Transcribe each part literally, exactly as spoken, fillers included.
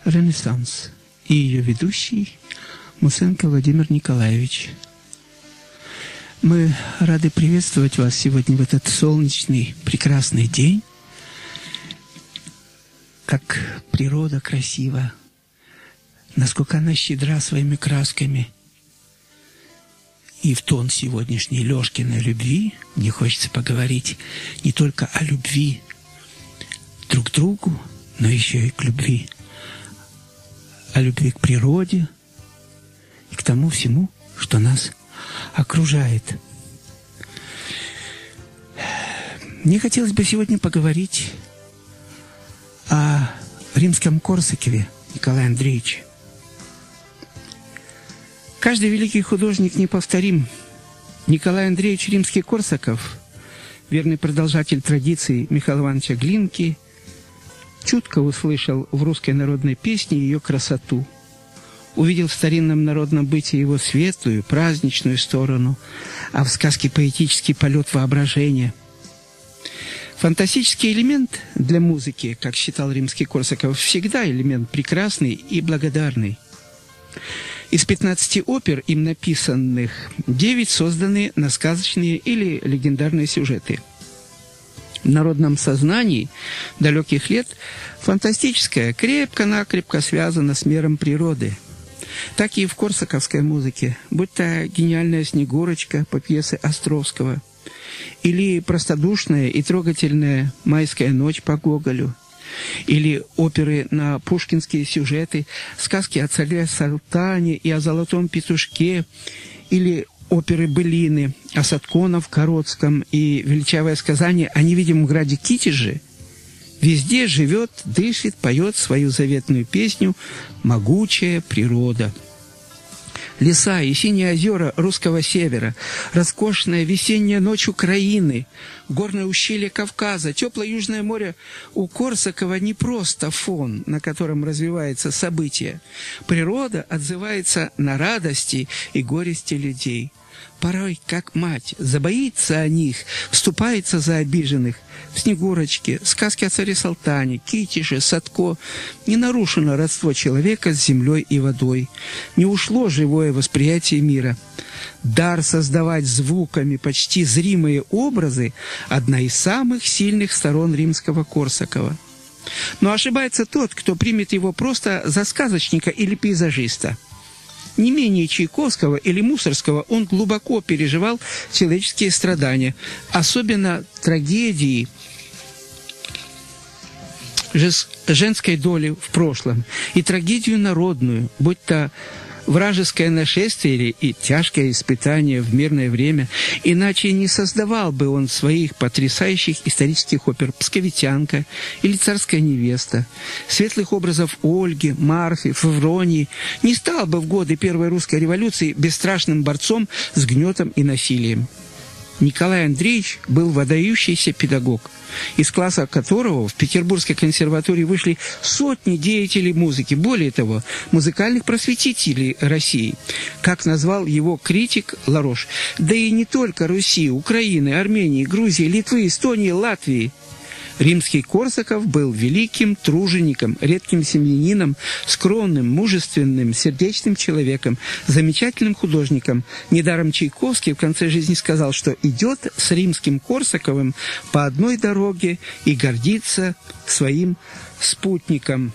«Ренессанс» и ее ведущий Мусенко Владимир Николаевич. Мы рады приветствовать вас сегодня в этот солнечный, прекрасный день. Как природа красива, насколько она щедра своими красками. И в тон сегодняшней Лёшкиной любви мне хочется поговорить не только о любви друг к другу, но еще и к любви. О любви к природе и к тому всему, что нас окружает. Мне хотелось бы сегодня поговорить о римском Корсакове Николае Андреевиче. Каждый великий художник неповторим. Николай Андреевич Римский-Корсаков, верный продолжатель традиций Михаила Ивановича Глинки, чутко услышал в русской народной песне ее красоту, увидел в старинном народном бытии его светлую, праздничную сторону, а в сказке поэтический полет воображения. Фантастический элемент для музыки, как считал Римский-Корсаков, всегда элемент прекрасный и благодарный. Из пятнадцати опер, им написанных, девять созданы на сказочные или легендарные сюжеты. В народном сознании далеких лет фантастическое крепко-накрепко связано с миром природы. Так и в корсаковской музыке, будь то гениальная «Снегурочка» по пьесе Островского, или простодушная и трогательная «Майская ночь» по Гоголю, или оперы на пушкинские сюжеты, сказки о царе Салтане и о золотом петушке, или оперы былины о Сатконо-Коротском и величавое сказание о невидимом граде Китеже, везде живет, дышит, поет свою заветную песню могучая природа. Леса и синие озера русского севера, роскошная весенняя ночь Украины, горное ущелье Кавказа, теплое южное море у Корсакова не просто фон, на котором развивается событие. Природа отзывается на радости и горести людей. Порой, как мать, забоится о них, вступается за обиженных. В «Снегурочке», сказке о царе Салтане, Китеже, Садко не нарушено родство человека с землей и водой. Не ушло живое восприятие мира. Дар создавать звуками почти зримые образы – одна из самых сильных сторон римского Корсакова. Но ошибается тот, кто примет его просто за сказочника или пейзажиста. Не менее Чайковского или Мусорского он глубоко переживал человеческие страдания, особенно трагедии женской доли в прошлом и трагедию народную, будь то вражеское нашествие или и тяжкое испытание в мирное время, иначе не создавал бы он своих потрясающих исторических опер «Псковитянка» или «Царская невеста», светлых образов Ольги, Марфи, Февронии, не стал бы в годы Первой русской революции бесстрашным борцом с гнетом и насилием. Николай Андреевич был выдающийся педагог, из класса которого в Петербургской консерватории вышли сотни деятелей музыки, более того, музыкальных просветителей России, как назвал его критик Ларош. Да и не только Руси, Украины, Армении, Грузии, Литвы, Эстонии, Латвии. Римский Корсаков был великим тружеником, редким семьянином, скромным, мужественным, сердечным человеком, замечательным художником. Недаром Чайковский в конце жизни сказал, что идет с римским Корсаковым по одной дороге и гордится своим спутником.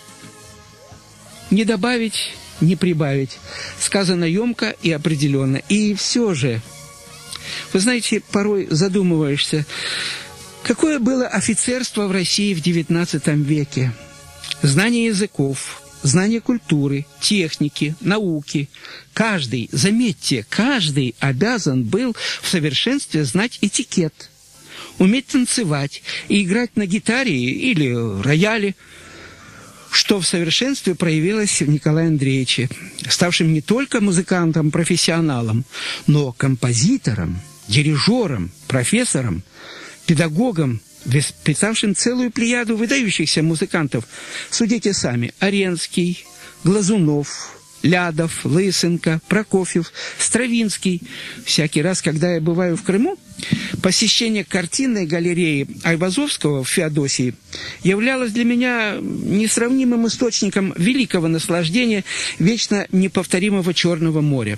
Не добавить, не прибавить. Сказано емко и определенно. И все же, вы знаете, порой задумываешься, какое было офицерство в России в девятнадцатом веке? Знание языков, знание культуры, техники, науки. Каждый, заметьте, каждый обязан был в совершенстве знать этикет, уметь танцевать и играть на гитаре или рояле, что в совершенстве проявилось в Николае Андреевиче, ставшем не только музыкантом-профессионалом, но композитором, дирижером, профессором, педагогом, воспитавшим целую плеяду выдающихся музыкантов. Судите сами: Аренский, Глазунов, Лядов, Лысенко, Прокофьев, Стравинский. Всякий раз, когда я бываю в Крыму, посещение картинной галереи Айвазовского в Феодосии являлось для меня несравнимым источником великого наслаждения вечно неповторимого Черного моря.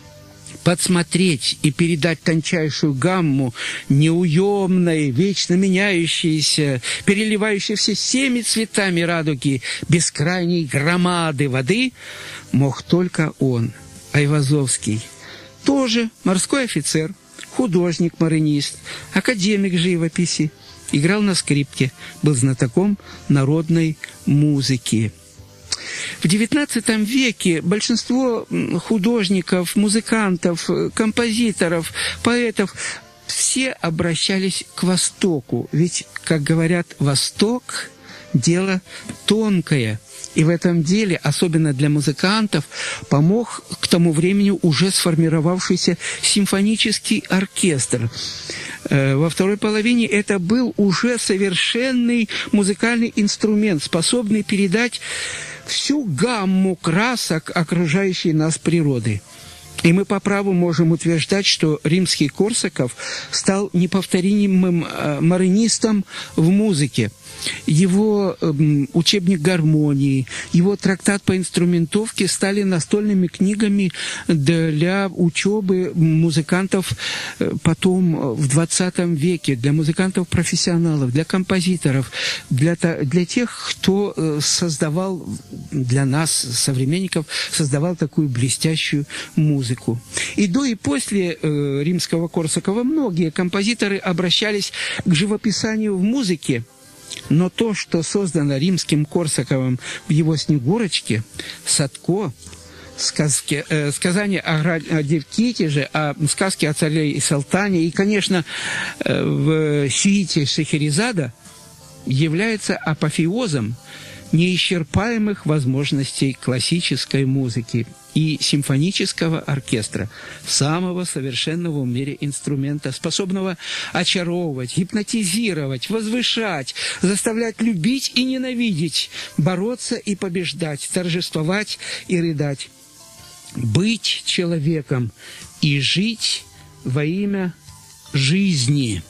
Подсмотреть и передать тончайшую гамму неуемной, вечно меняющейся, переливающейся всеми цветами радуги бескрайней громады воды мог только он, Айвазовский. Тоже морской офицер, художник-маринист, академик живописи, играл на скрипке, был знатоком народной музыки. В девятнадцатом веке большинство художников, музыкантов, композиторов, поэтов все обращались к Востоку. Ведь, как говорят, Восток – дело тонкое. И в этом деле, особенно для музыкантов, помог к тому времени уже сформировавшийся симфонический оркестр. Во второй половине это был уже совершенный музыкальный инструмент, способный передать всю гамму красок окружающей нас природы. И мы по праву можем утверждать, что римский Корсаков стал неповторимым маринистом в музыке. Его э, учебник гармонии, его трактат по инструментовке стали настольными книгами для учебы музыкантов потом в двадцатом веке, для музыкантов-профессионалов, для композиторов, для, для тех, кто создавал для нас, современников, создавал такую блестящую музыку. И до и после э, римского Корсакова многие композиторы обращались к живописанию в музыке. Но то, что создано римским Корсаковым в его «Снегурочке», «Садко», сказки, э, сказания о, о Девките, о сказке о царе и Салтане и, конечно, э, в сюите Шехерезада, является апофеозом неисчерпаемых возможностей классической музыки и симфонического оркестра, самого совершенного в мире инструмента, способного очаровывать, гипнотизировать, возвышать, заставлять любить и ненавидеть, бороться и побеждать, торжествовать и рыдать, быть человеком и жить во имя жизни.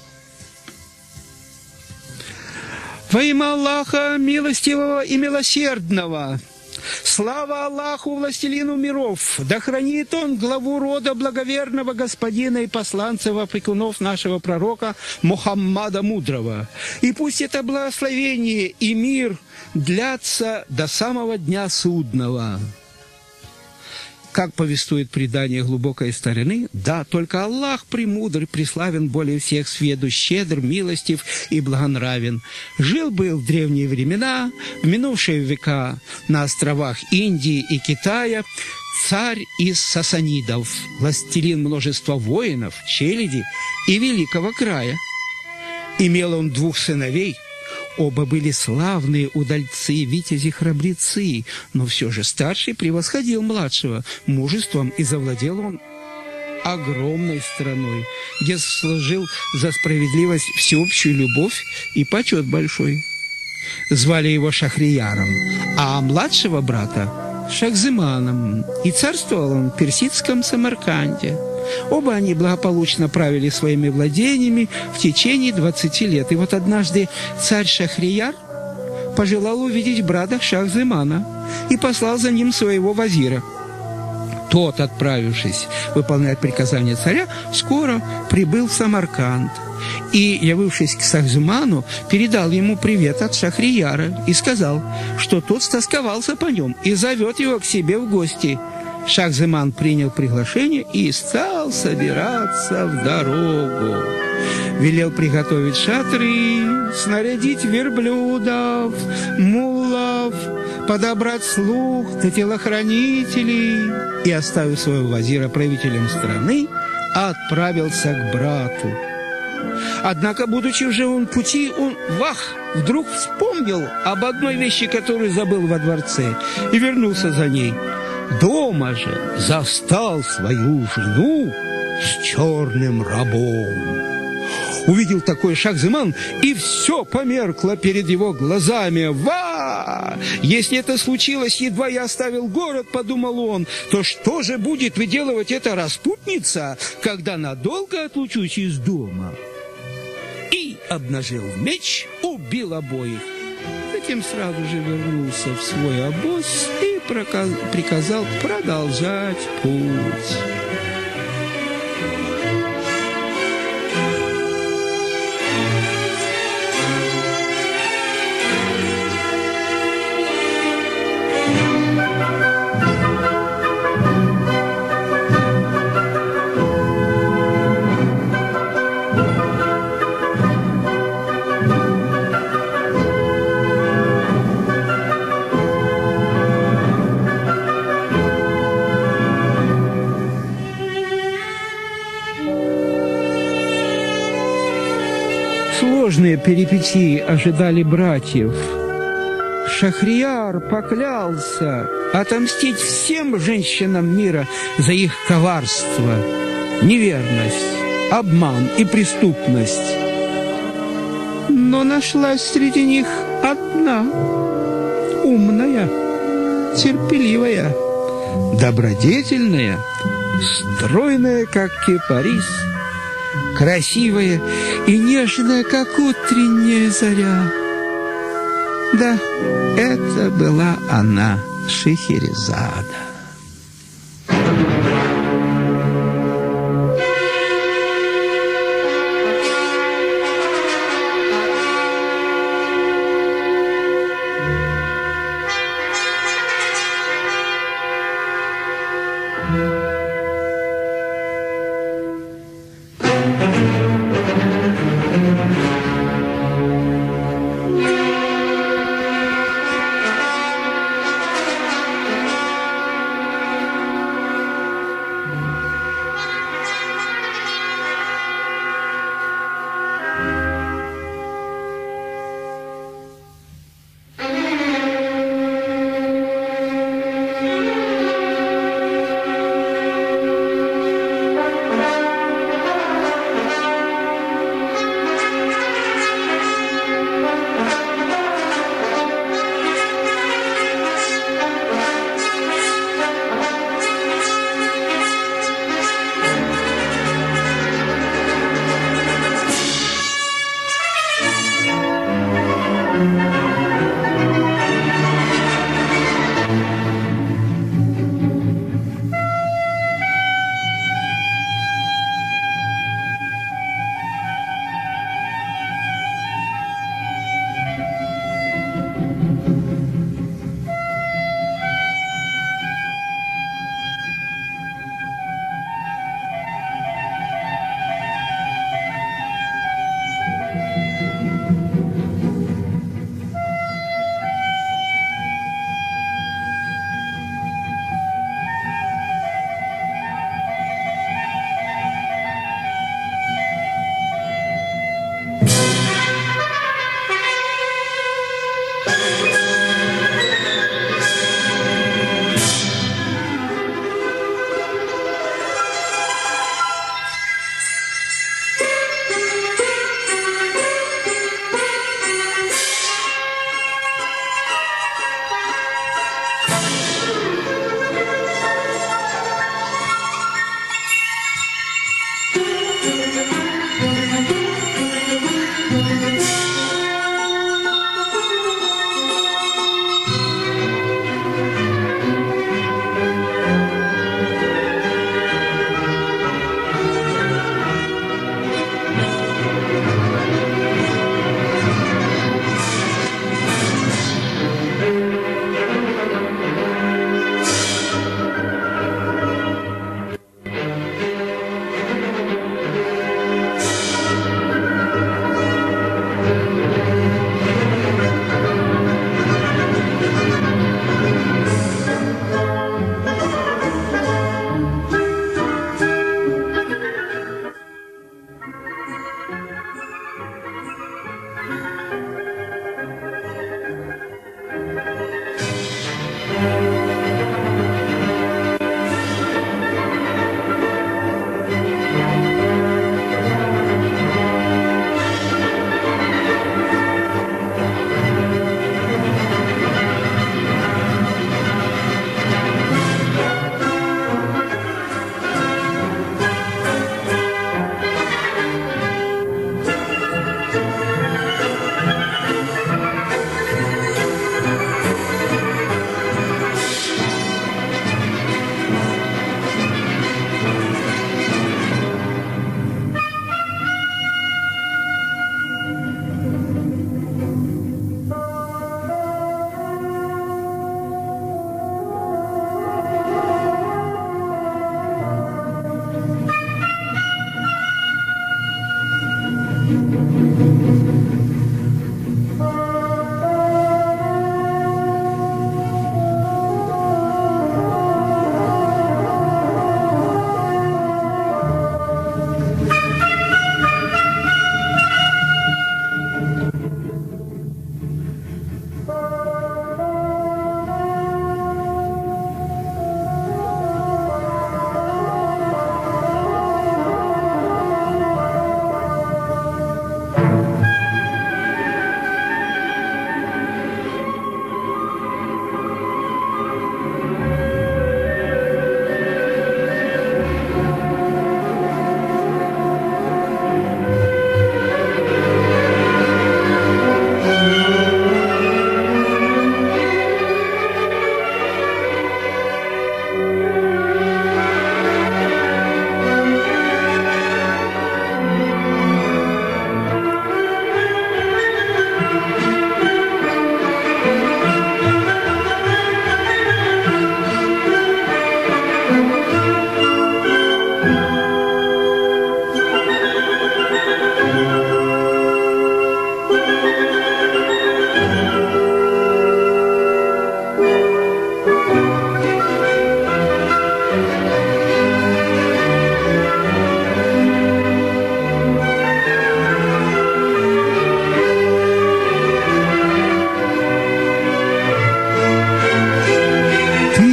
Во имя Аллаха, милостивого и милосердного! Слава Аллаху, властелину миров! Да хранит Он главу рода благоверного господина и посланцев опекунов нашего пророка Мухаммада Мудрого. И пусть это благословение и мир длятся до самого дня судного. Как повествует предание глубокой старины, да, только Аллах премудр, преславен более всех сведущ, щедр, милостив и благонравен. Жил-был в древние времена, в минувшие века на островах Индии и Китая, царь из сасанидов, властелин множества воинов, челяди и великого края. Имел он двух сыновей. Оба были славные удальцы, витязи-храбрецы, но все же старший превосходил младшего мужеством, и завладел он огромной страной, где служил за справедливость всеобщую любовь и почет большой. Звали его Шахрияром, а младшего брата Шахзиманом, и царствовал он в персидском Самарканде. Оба они благополучно правили своими владениями в течение двадцати лет. И вот однажды царь Шахрияр пожелал увидеть брата Шахзимана и послал за ним своего вазира. Тот, отправившись выполнять приказания царя, скоро прибыл в Самарканд. И, явившись к Шахзиману, передал ему привет от Шахрияра и сказал, что тот стосковался по нем и зовет его к себе в гости. Шахзиман принял приглашение и стал собираться в дорогу. Велел приготовить шатры, снарядить верблюдов, мулов, подобрать слуг да телохранителей и, оставив своего вазира правителем страны, отправился к брату. Однако, будучи уже в пути, он, вах, вдруг вспомнил об одной вещи, которую забыл во дворце, и вернулся за ней. Дома же застал свою жену с черным рабом. Увидел такой Шахзиман, и все померкло перед его глазами. «Ва!» Ха! Если это случилось, едва я оставил город, подумал он, то что же будет выделывать эта распутница, когда надолго отлучусь из дома? И, обнажил меч, убил обоих. Затем сразу же вернулся в свой обоз и приказал продолжать путь. Сложные перипетии ожидали братьев. Шахрияр поклялся отомстить всем женщинам мира за их коварство, неверность, обман и преступность. Но нашлась среди них одна, умная, терпеливая, добродетельная, стройная, как кипарис, красивая и нежная, как утренняя заря. Да, это была она, Шехерезада.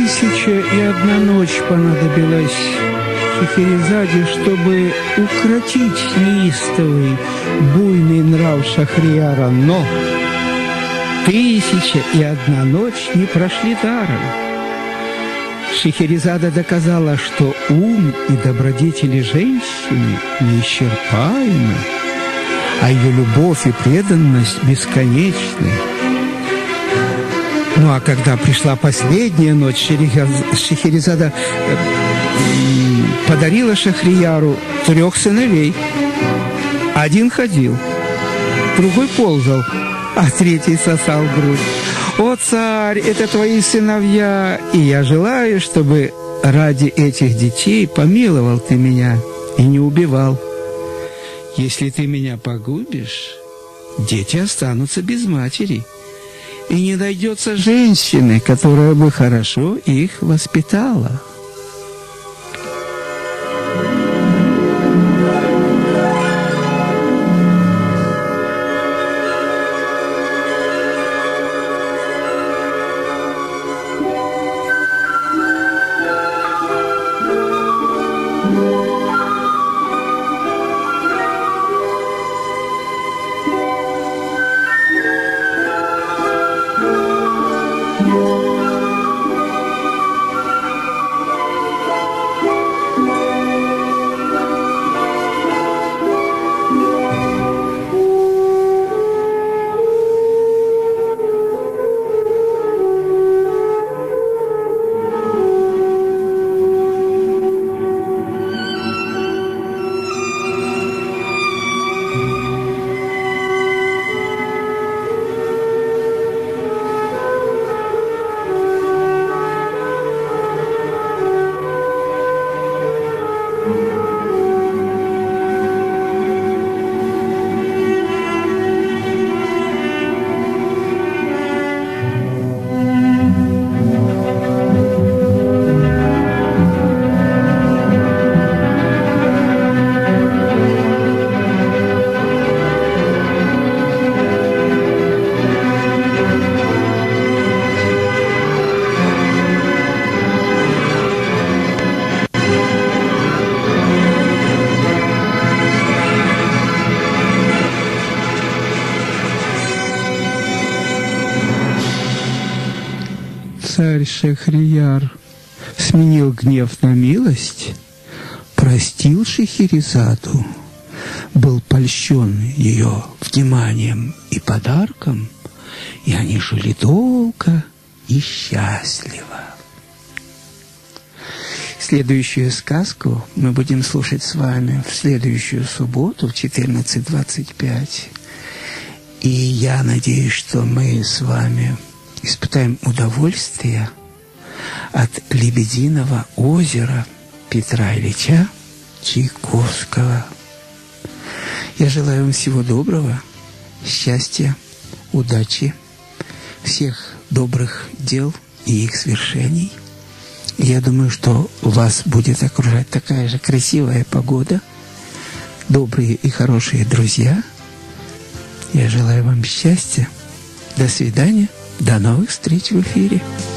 Тысяча и одна ночь понадобилась Шахерезаде, чтобы укротить неистовый, буйный нрав Шахрияра, но тысяча и одна ночь не прошли даром. Шахерезада доказала, что ум и добродетели женщины неисчерпаемы, а ее любовь и преданность бесконечны. Ну а когда пришла последняя ночь, Шахерезада подарила Шахрияру трех сыновей. Один ходил, другой ползал, а третий сосал грудь. «О, царь, это твои сыновья, и я желаю, чтобы ради этих детей помиловал ты меня и не убивал. Если ты меня погубишь, дети останутся без матери, и не найдется женщины, которая бы хорошо их воспитала». Царь Шахрияр сменил гнев на милость, простил Шахерезаду, был польщен ее вниманием и подарком, и они жили долго и счастливо. Следующую сказку мы будем слушать с вами в следующую субботу в четырнадцать двадцать пять. И я надеюсь, что мы с вами испытаем удовольствие от «Лебединого озера» Петра Ильича Чайковского. Я желаю вам всего доброго, счастья, удачи, всех добрых дел и их свершений. Я думаю, что вас будет окружать такая же красивая погода, добрые и хорошие друзья. Я желаю вам счастья. До свидания. До новых встреч в эфире.